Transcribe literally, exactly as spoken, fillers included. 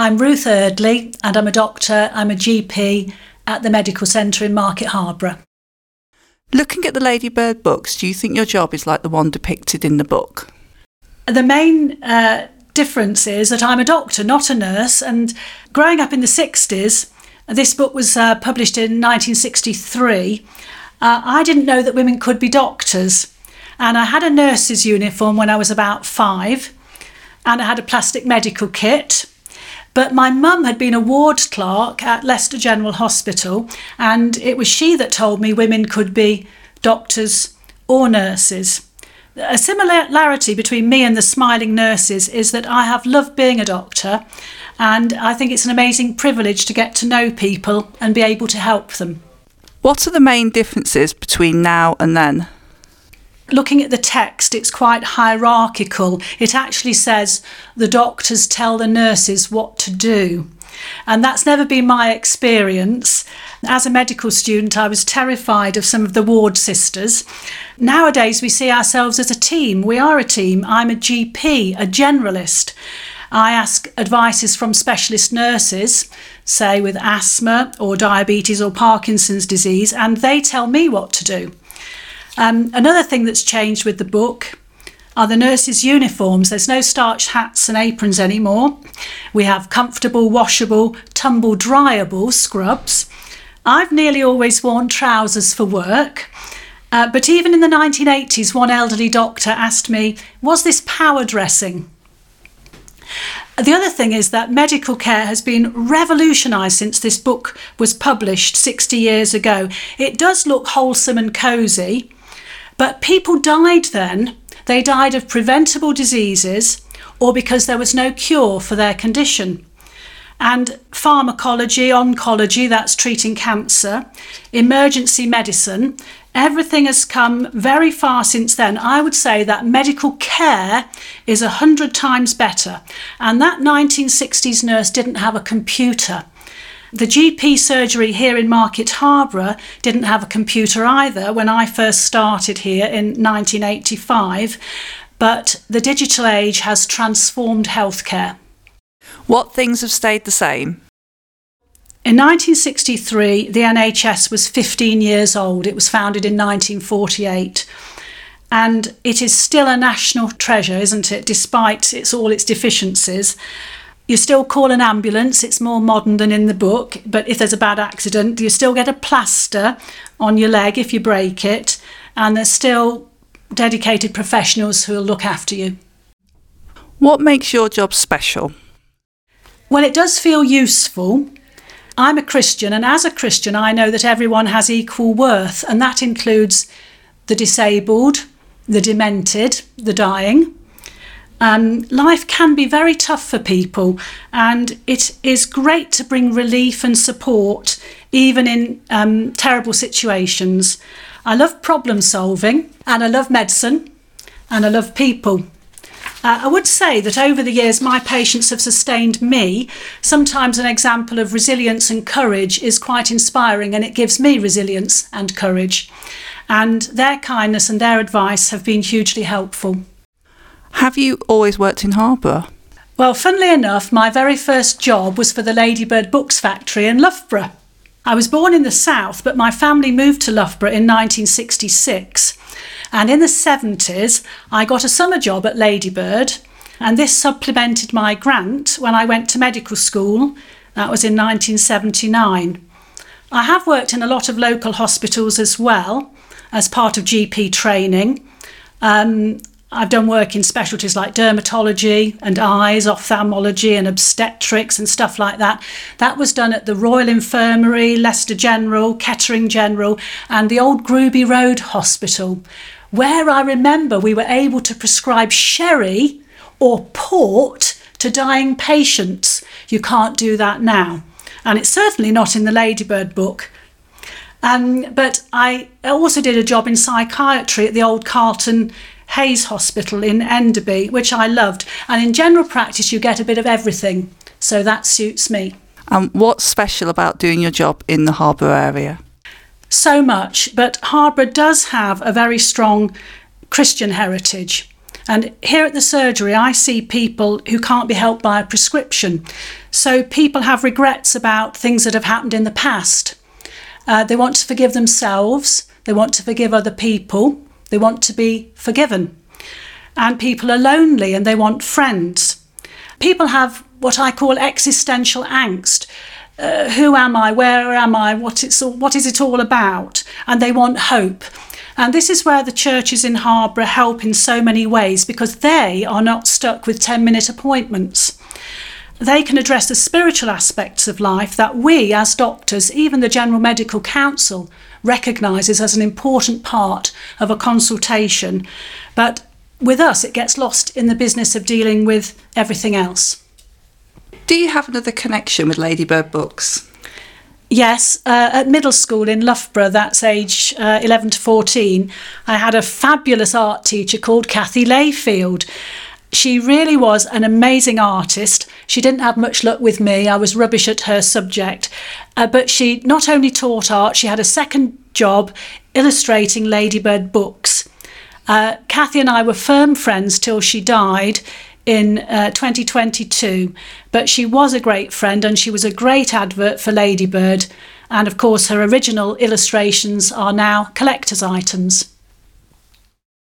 I'm Ruth Eardley and I'm a doctor, I'm a G P at the Medical Centre in Market Harborough. Looking at the Ladybird books, do you think your job is like the one depicted in the book? The main uh, difference is that I'm a doctor, not a nurse, and growing up in the sixties, this book was uh, published in nineteen sixty-three, uh, I didn't know that women could be doctors. And I had a nurse's uniform when I was about five, and I had a plastic medical kit. But my mum had been a ward clerk at Leicester General Hospital, and it was she that told me women could be doctors or nurses. A similarity between me and the smiling nurses is that I have loved being a doctor, and I think it's an amazing privilege to get to know people and be able to help them. What are the main differences between now and then? Looking at the text, it's quite hierarchical. It actually says the doctors tell the nurses what to do. And that's never been my experience. As a medical student, I was terrified of some of the ward sisters. Nowadays, we see ourselves as a team. We are a team. I'm a G P, a generalist. I ask advices from specialist nurses, say with asthma or diabetes or Parkinson's disease, and they tell me what to do. Um, another thing that's changed with the book are the nurses' uniforms. There's no starched hats and aprons anymore. We have comfortable, washable, tumble dryable scrubs. I've nearly always worn trousers for work. Uh, but even in the nineteen eighties, one elderly doctor asked me, was this power dressing? The other thing is that medical care has been revolutionised since this book was published sixty years ago. It does look wholesome and cosy, but people died then. They died of preventable diseases or because there was no cure for their condition. And pharmacology, oncology, that's treating cancer, emergency medicine, everything has come very far since then. I would say that medical care is a hundred times better. And that nineteen sixties nurse didn't have a computer. The G P surgery here in Market Harborough didn't have a computer either when I first started here in nineteen eighty-five, but the digital age has transformed healthcare. What things have stayed the same? In nineteen sixty-three, the N H S was fifteen years old. It was founded in nineteen forty-eight. And it is still a national treasure, isn't it, despite its, all its deficiencies. You still call an ambulance, it's more modern than in the book, but if there's a bad accident, you still get a plaster on your leg if you break it, and there's still dedicated professionals who will look after you. What makes your job special? Well, it does feel useful. I'm a Christian, and as a Christian, I know that everyone has equal worth, and that includes the disabled, the demented, the dying. Um, life can be very tough for people, and it is great to bring relief and support even in um, terrible situations. I love problem solving, and I love medicine, and I love people. Uh, I would say that over the years my patients have sustained me. Sometimes an example of resilience and courage is quite inspiring, and it gives me resilience and courage. And their kindness and their advice have been hugely helpful. Have you always worked in Harborough? Well, funnily enough, my very first job was for the Ladybird Books factory in Loughborough. I was born in the south, but my family moved to Loughborough in nineteen sixty-six. And in the seventies, I got a summer job at Ladybird, and this supplemented my grant when I went to medical school. That was in nineteen seventy-nine. I have worked in a lot of local hospitals as well as part of G P training. Um, I've done work in specialties like dermatology and eyes, ophthalmology and obstetrics and stuff like that. That was done at the Royal Infirmary, Leicester General, Kettering General and the old Groby Road Hospital, where I remember we were able to prescribe sherry or port to dying patients. You can't do that now. And it's certainly not in the Ladybird book. Um, but I also did a job in psychiatry at the old Carlton Hayes Hospital in Enderby, which I loved. And in general practice, you get a bit of everything. So that suits me. And what's special about doing your job in the Harborough area? So much, but Harborough does have a very strong Christian heritage. And here at the surgery, I see people who can't be helped by a prescription. So people have regrets about things that have happened in the past. Uh, they want to forgive themselves. They want to forgive other people. They want to be forgiven. And people are lonely and they want friends. People have what I call existential angst. Uh, who am I? Where am I? What, it's all, what is it all about? And they want hope. And this is where the churches in Harborough help in so many ways, because they are not stuck with ten-minute appointments. They can address the spiritual aspects of life that we, as doctors, even the General Medical Council, recognises as an important part of a consultation. But with us, it gets lost in the business of dealing with everything else. Do you have another connection with Ladybird Books? Yes, uh, at middle school in Loughborough, that's age uh, eleven to fourteen, I had a fabulous art teacher called Kathy Layfield. She really was an amazing artist. She didn't have much luck with me. I was rubbish at her subject. Uh, but she not only taught art, she had a second job illustrating Ladybird books. Uh, Kathy and I were firm friends till she died in uh, twenty twenty-two, but she was a great friend and she was a great advert for Ladybird, and of course her original illustrations are now collector's items.